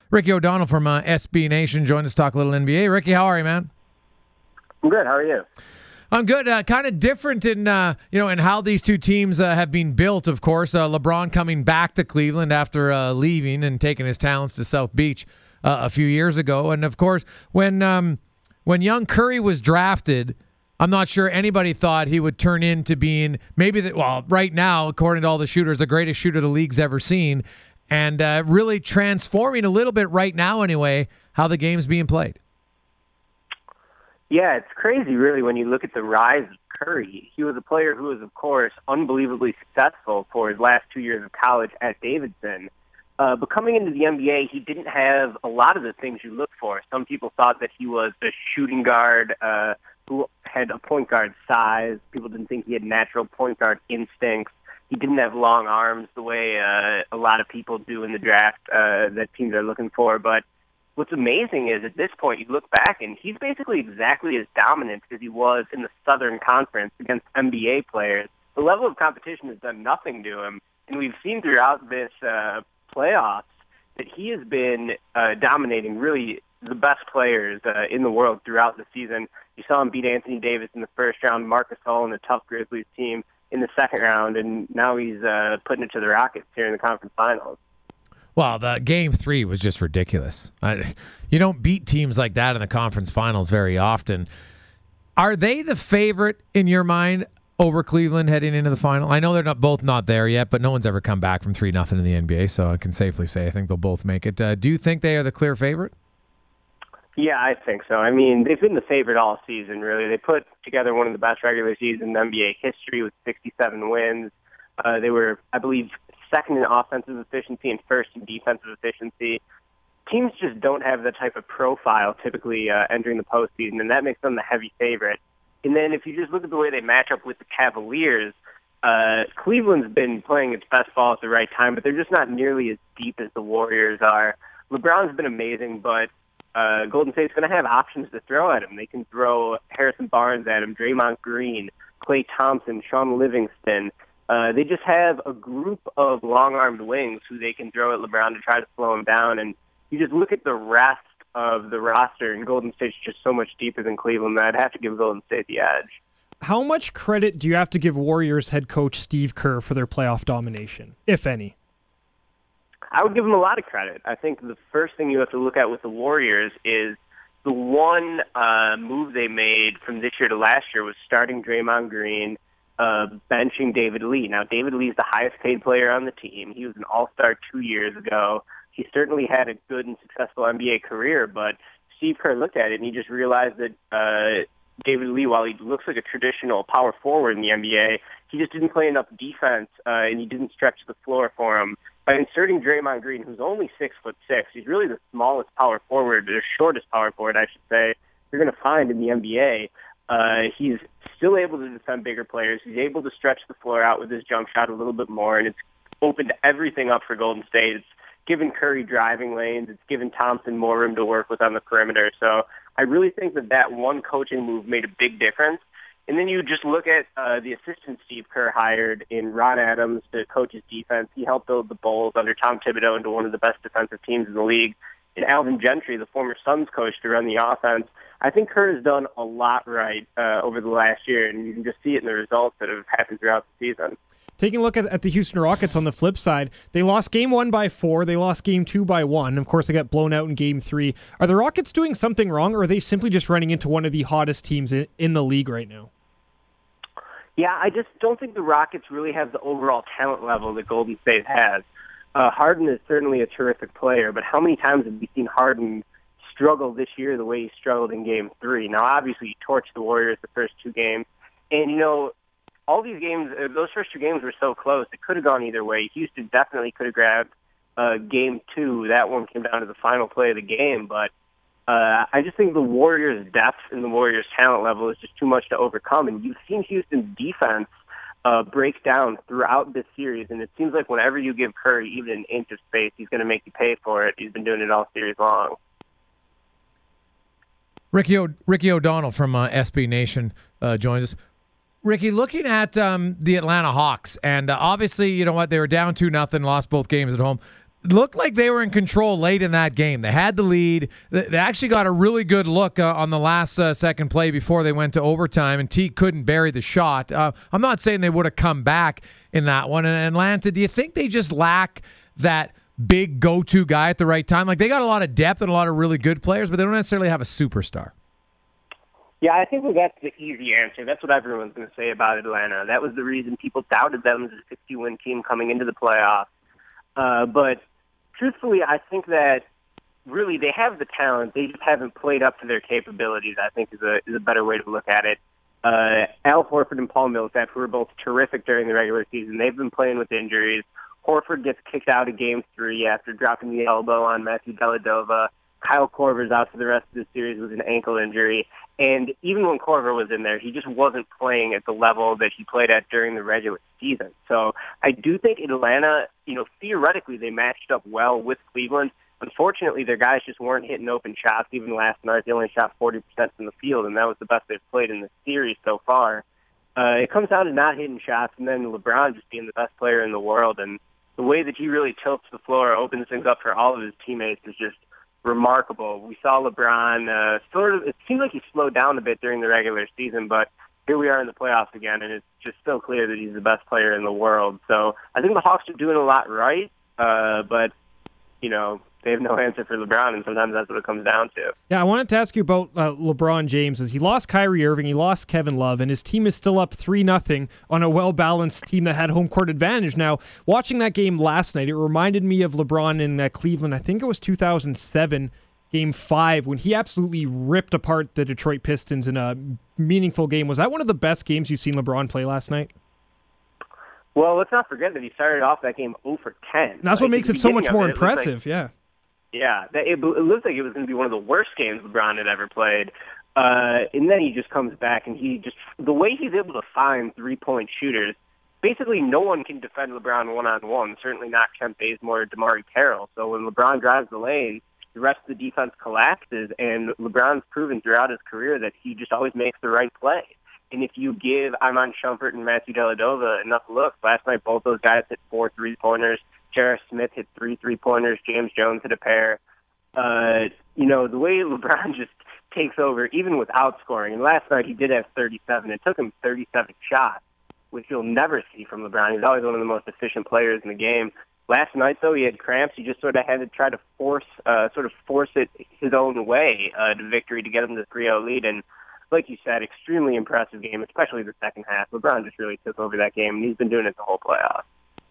Ricky O'Donnell from SB Nation joined us to talk a little NBA. Ricky, how are you, man? I'm good. How are you? I'm good. Kind of different in in how these two teams have been built. Of course, LeBron coming back to Cleveland after leaving and taking his talents to South Beach a few years ago, and of course, when young Curry was drafted, I'm not sure anybody thought he would turn into being right now, according to all the shooters, the greatest shooter the league's ever seen, and really transforming a little bit right now, anyway, how the game's being played. Yeah, it's crazy, really, when you look at the rise of Curry. He was a player who was, of course, unbelievably successful for his last 2 years of college at Davidson. But coming into the NBA, he didn't have a lot of the things you look for. Some people thought that he was a shooting guard who had a point guard size. People didn't think he had natural point guard instincts. He didn't have long arms the way a lot of people do in the draft that teams are looking for. But what's amazing is at this point, you look back and he's basically exactly as dominant as he was in the Southern Conference against NBA players. The level of competition has done nothing to him. And we've seen throughout this playoffs that he has been dominating really the best players in the world throughout the season. You saw him beat Anthony Davis in the first round, Marc Gasol in the tough Grizzlies team in the second round, and now he's putting it to the Rockets here in the conference finals. Well, the Game 3 was just ridiculous. You don't beat teams like that in the conference finals very often. Are they the favorite in your mind over Cleveland heading into the final? I know they're both not there yet, but no one's ever come back from 3-0 in the NBA, so I can safely say I think they'll both make it. Do you think they are the clear favorite? Yeah, I think so. I mean, they've been the favorite all season, really. They put together one of the best regular seasons in NBA history with 67 wins. They were, I believe, second in offensive efficiency and first in defensive efficiency. Teams just don't have the type of profile typically entering the postseason, and that makes them the heavy favorite. And then if you just look at the way they match up with the Cavaliers, Cleveland's been playing its best ball at the right time, but they're just not nearly as deep as the Warriors are. LeBron's been amazing, but Golden State's going to have options to throw at him. They can throw Harrison Barnes at him, Draymond Green, Klay Thompson, Shaun Livingston. They just have a group of long-armed wings who they can throw at LeBron to try to slow him down. And you just look at the rest of the roster, and Golden State's just so much deeper than Cleveland that I'd have to give Golden State the edge. How much credit do you have to give Warriors head coach Steve Kerr for their playoff domination, if any? I would give him a lot of credit. I think the first thing you have to look at with the Warriors is the one move they made from this year to last year was starting Draymond Green, benching David Lee. Now, David Lee is the highest paid player on the team. He was an all-star 2 years ago. He certainly had a good and successful NBA career, but Steve Kerr looked at it and he just realized that David Lee, while he looks like a traditional power forward in the NBA, he just didn't play enough defense and he didn't stretch the floor for him. By inserting Draymond Green, who's only 6'6", he's really the smallest power forward, or shortest power forward, I should say, you're going to find in the NBA. He's still able to defend bigger players. He's able to stretch the floor out with his jump shot a little bit more, and it's opened everything up for Golden State. It's given Curry driving lanes. It's given Thompson more room to work with on the perimeter. So I really think that one coaching move made a big difference. And then you just look at the assistant Steve Kerr hired in Ron Adams to coach his defense. He helped build the Bulls under Tom Thibodeau into one of the best defensive teams in the league. And Alvin Gentry, the former Suns coach, to run the offense. I think Kerr has done a lot right over the last year, and you can just see it in the results that have happened throughout the season. Taking a look at the Houston Rockets on the flip side, they lost Game 1 by 4, they lost Game 2 by 1. Of course, they got blown out in Game 3. Are the Rockets doing something wrong, or are they simply just running into one of the hottest teams in the league right now? Yeah, I just don't think the Rockets really have the overall talent level that Golden State has. Harden is certainly a terrific player, but how many times have we seen Harden struggle this year the way he struggled in Game 3? Now, obviously, he torched the Warriors the first two games. And, you know, all these games, those first two games were so close, it could have gone either way. Houston definitely could have grabbed Game 2. That one came down to the final play of the game, but I just think the Warriors' depth and the Warriors' talent level is just too much to overcome. And you've seen Houston's defense break down throughout this series, and it seems like whenever you give Curry even an inch of space, he's going to make you pay for it. He's been doing it all series long. Ricky O'Donnell from SB Nation joins us. Ricky, looking at the Atlanta Hawks, and obviously, you know what, they were down 2-0, lost both games at home. looked like they were in control late in that game. They had the lead. They actually got a really good look on the last second play before they went to overtime, and Teague couldn't bury the shot. I'm not saying they would have come back in that one. And Atlanta, do you think they just lack that big go-to guy at the right time? Like, they got a lot of depth and a lot of really good players, but they don't necessarily have a superstar. Yeah, I think that's the easy answer. That's what everyone's going to say about Atlanta. That was the reason people doubted them as a 60-win team coming into the playoffs. But truthfully, I think that really they have the talent. They just haven't played up to their capabilities, I think is a better way to look at it. Al Horford and Paul Millsap, who were both terrific during the regular season, they've been playing with injuries. Horford gets kicked out of Game 3 after dropping the elbow on Matthew Dellavedova. Kyle Korver's out for the rest of the series with an ankle injury. And even when Korver was in there, he just wasn't playing at the level that he played at during the regular season. So I do think Atlanta, theoretically they matched up well with Cleveland. Unfortunately, their guys just weren't hitting open shots. Even last night, they only shot 40% from the field, and that was the best they've played in the series so far. It comes down to not hitting shots, and then LeBron just being the best player in the world. And the way that he really tilts the floor, opens things up for all of his teammates is just remarkable. We saw LeBron it seemed like he slowed down a bit during the regular season, but here we are in the playoffs again, and it's just so clear that he's the best player in the world. So I think the Hawks are doing a lot right, but they have no answer for LeBron, and sometimes that's what it comes down to. Yeah, I wanted to ask you about LeBron James. As he lost Kyrie Irving, he lost Kevin Love, and his team is still up 3-0 on a well-balanced team that had home court advantage. Now, watching that game last night, it reminded me of LeBron in Cleveland. I think it was 2007, Game 5, when he absolutely ripped apart the Detroit Pistons in a meaningful game. Was that one of the best games you've seen LeBron play last night? Well, let's not forget that he started off that game 0 for 10. And that's what makes it so much more impressive, yeah. Yeah, it looks like it was going to be one of the worst games LeBron had ever played. And then he just comes back, and the way he's able to find three-point shooters, basically no one can defend LeBron one-on-one, certainly not Kent Bazemore or DeMar Carroll. So when LeBron drives the lane, the rest of the defense collapses, and LeBron's proven throughout his career that he just always makes the right play. And if you give Iman Shumpert and Matthew Dellavedova enough looks, last night both those guys hit 4 3-pointers. J.R. Smith hit 3 3-pointers. James Jones hit a pair. The way LeBron just takes over, even without scoring. And last night he did have 37. It took him 37 shots, which you'll never see from LeBron. He's always one of the most efficient players in the game. Last night, though, he had cramps. He just sort of had to try to force it his own way to victory to get him to the 3-0 lead. And like you said, extremely impressive game, especially the second half. LeBron just really took over that game, and he's been doing it the whole playoff.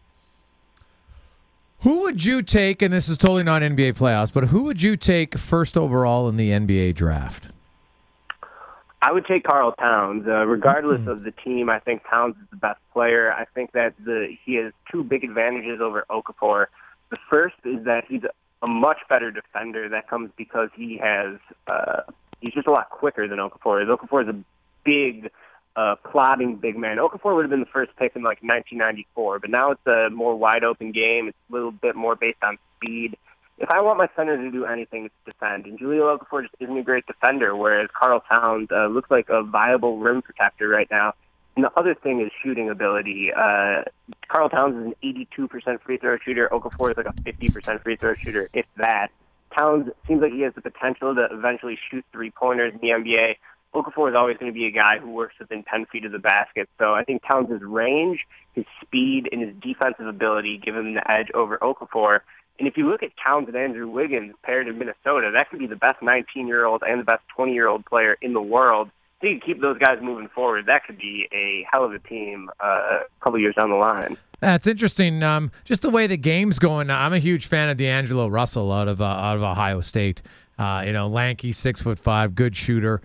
Who would you take, and this is totally not NBA playoffs, but who would you take first overall in the NBA draft? I would take Karl Towns. Regardless of the team, I think Towns is the best player. I think that he has two big advantages over Okafor. The first is that he's a much better defender. That comes because he's just a lot quicker than Okafor is. Okafor is a big, plodding big man. Okafor would have been the first pick in 1994, but now it's a more wide-open game. It's a little bit more based on speed. If I want my center to do anything, it's defend. And Jahlil Okafor just isn't a great defender, whereas Karl Towns looks like a viable rim protector right now. And the other thing is shooting ability. Karl Towns is an 82% free throw shooter. Okafor is like a 50% free throw shooter, if that. Towns seems like he has the potential to eventually shoot three-pointers in the NBA. Okafor is always going to be a guy who works within 10 feet of the basket. So I think Towns' range, his speed, and his defensive ability give him the edge over Okafor. And if you look at Towns and Andrew Wiggins paired in Minnesota, that could be the best 19-year-old and the best 20-year-old player in the world. So you keep those guys moving forward. That could be a hell of a team a couple years down the line. That's interesting. Just the way the game's going. I'm a huge fan of D'Angelo Russell out of Ohio State. Lanky, 6'5", good shooter.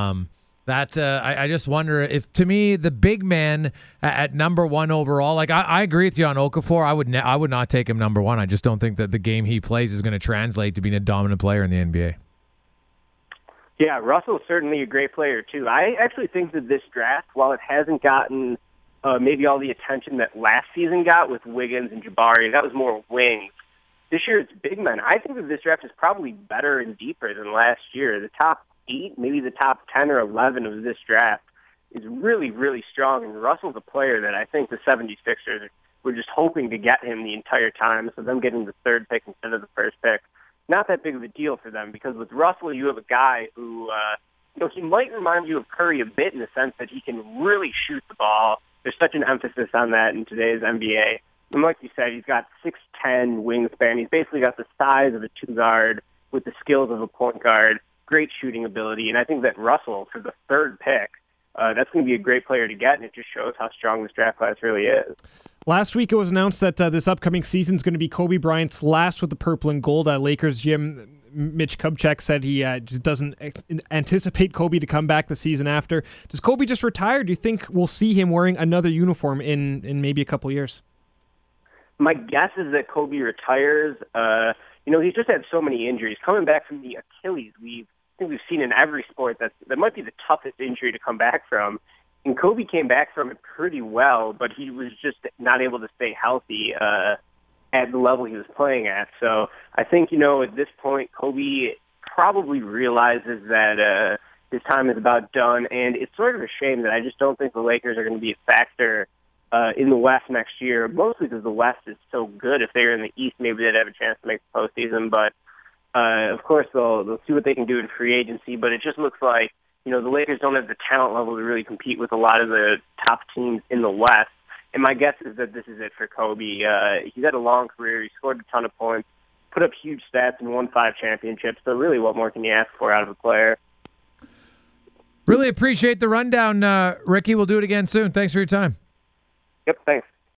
I just wonder if, to me, the big man at number one overall, I agree with you on Okafor. I would not take him number one. I just don't think that the game he plays is going to translate to being a dominant player in the NBA. Yeah, Russell's certainly a great player, too. I actually think that this draft, while it hasn't gotten maybe all the attention that last season got with Wiggins and Jabari, that was more wings. This year it's big men. I think that this draft is probably better and deeper than last year. The top 8, maybe the top 10 or 11 of this draft is really, really strong. And Russell's a player that I think the 76ers were just hoping to get him the entire time. So them getting the third pick instead of the first pick, not that big of a deal for them, because with Russell, you have a guy who, he might remind you of Curry a bit in the sense that he can really shoot the ball. There's such an emphasis on that in today's NBA. And like you said, he's got 6'10" wingspan. He's basically got the size of a two-guard with the skills of a point guard, great shooting ability. And I think that Russell, for the third pick, that's going to be a great player to get, and it just shows how strong this draft class really is. Last week it was announced that this upcoming season is going to be Kobe Bryant's last with the purple and gold. Lakers GM Mitch Kupchak said he just doesn't anticipate Kobe to come back the season after. Does Kobe just retire? Do you think we'll see him wearing another uniform in maybe a couple years? My guess is that Kobe retires. He's just had so many injuries. Coming back from the Achilles, I think we've seen in every sport that might be the toughest injury to come back from. And Kobe came back from it pretty well, but he was just not able to stay healthy at the level he was playing at. So I think, at this point, Kobe probably realizes that his time is about done. And it's sort of a shame that I just don't think the Lakers are going to be a factor in the West next year, mostly because the West is so good. If they were in the East, maybe they'd have a chance to make the postseason. But, of course, they'll see what they can do in free agency. But it just looks like, the Lakers don't have the talent level to really compete with a lot of the top teams in the West. And my guess is that this is it for Kobe. He's had a long career. He scored a ton of points, put up huge stats, and won 5 championships. So really, what more can you ask for out of a player? Really appreciate the rundown, Ricky. We'll do it again soon. Thanks for your time. Yep, thanks.